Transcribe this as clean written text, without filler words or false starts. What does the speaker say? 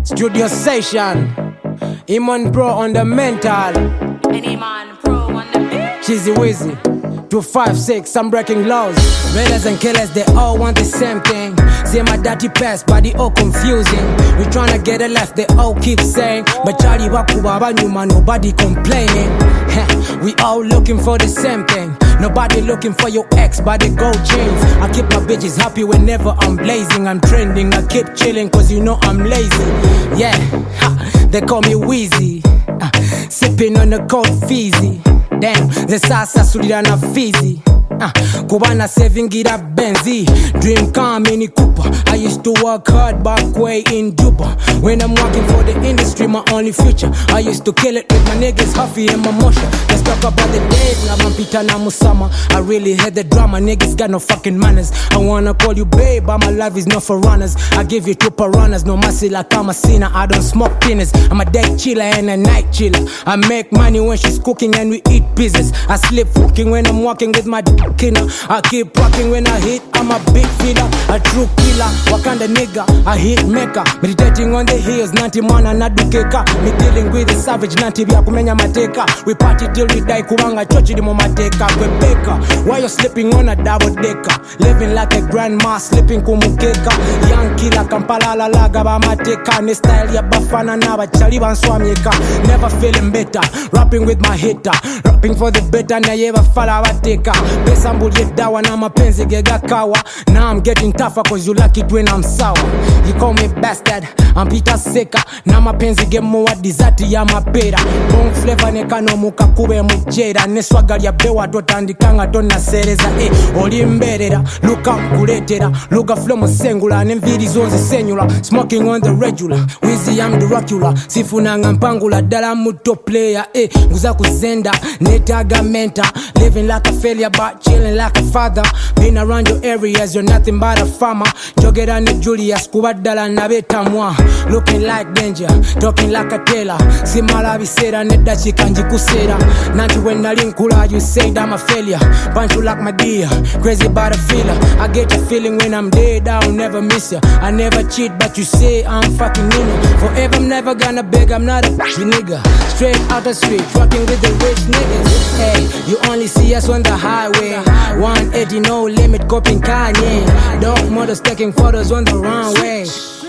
Studio session. Iman Pro on the mental. And Iman Pro on the beat. Cheesy Wizzy. 256, I'm breaking laws. Raiders and killers, they all want the same thing. Say my dirty past, but they all confusing. We tryna get it left, they all keep saying. But Charlie Wakubaba Numa, nobody complaining. We all looking for the same thing. Nobody looking for your ex, but they gold chains. I keep my bitches happy whenever I'm blazing. I'm trending, I keep chilling, cause you know I'm lazy. Yeah, they call me Wheezy. Sipping on the cold Fizzy. Damn, the sasa sulira na Fizzy. Kubana saving it up Benzi. Dream car Mini Cooper. I used to work hard back way in Juba. When I'm working for the industry, my only future. I used to kill it with my niggas Huffy and Mamosha. Let's talk about the days na Mampita na Musama. I really had the drama, niggas got no fucking manners. I wanna call you babe, but my life is not for runners. I give you two piranhas, no mercy like I'm a sinner. I don't smoke thinners, I'm a day chiller and a night chiller. I make money when she's cooking and we eat pizzas. I sleep fucking when I'm walking with my killer. I keep rocking when I hit, I'm a big filler, a true killer, Wakanda nigga, a hit maker. Meditating on the hills, nanti mwana nadukeka. Me dealing with the savage, nanti bya kumenya mateka. We party till we die, kubanga chochi di mo mateka. Kwebeka, why you sleeping on a double decker? Living like a grandma, sleeping kumukeka. Young killer, Kampala la laga ba mateka. Ne style ya bafana na bachali banswamyeka. Never feeling better, rapping with my hitter. Rapping for the better, na yeva fala bateka. Pesa mbuli dawa na mapenzi gega kawa. Now I'm getting tougher cause you like it when I'm sour. You call me bastard, I'm Peter Seka. Na mapenzi gemo wa dizati ya mapera. Bong flavor nekano muka kube mujera. Neswaga ya bewa totandikanga tona sereza. Oli mberera, luka kuletera. Luka flow musengula, nemviri zonzi senyula. Smoking on the regular, Wizzy I'm Dracula. Sifunanga mpangula, dala muto player. Nguza kuzenda, netaga menta. Living like a failure but chilling like a father. Been around your areas, you're nothing but a farmer. Jogera ni Julius, kubadala na betamwa. Looking like danger, talking like a tailor. Simala bisera, neda chikanji kusera. Nanti when I linkula, you say I'm a failure. Punch you like my dear, crazy about a feeler. I get a feeling when I'm dead, I'll never miss you. I never cheat, but you say I'm fucking in it. Forever I'm never gonna beg, I'm not a nigga. Straight out the street, rocking with the rich niggas. Hey, you only see us on the highway. 180 no limit, coping Kanye. Dog models taking photos on the runway.